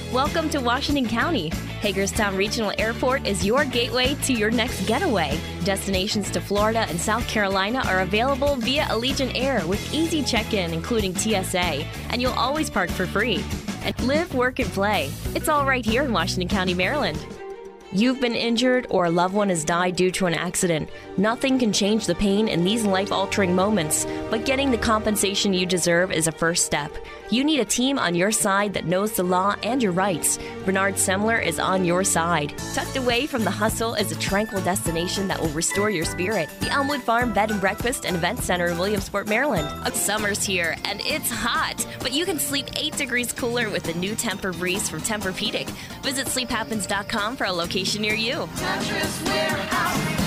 Welcome to Washington County. Hagerstown Regional Airport is your gateway to your next getaway. Destinations to Florida and South Carolina are available via Allegiant Air with easy check-in, including TSA, and you'll always park for free. And live, work, and play. It's all right here in Washington County, Maryland. You've been injured or a loved one has died due to an accident. Nothing can change the pain in these life-altering moments, but getting the compensation you deserve is a first step. You need a team on your side that knows the law and your rights. Bernard Semler is on your side. Tucked away from the hustle is a tranquil destination that will restore your spirit. The Elmwood Farm Bed and Breakfast and Event Center in Williamsport, Maryland. Summer's here and it's hot, but you can sleep 8 degrees cooler with the new Tempur-Breeze from Tempur-Pedic. Visit sleephappens.com for a location near you. Mattress Warehouse.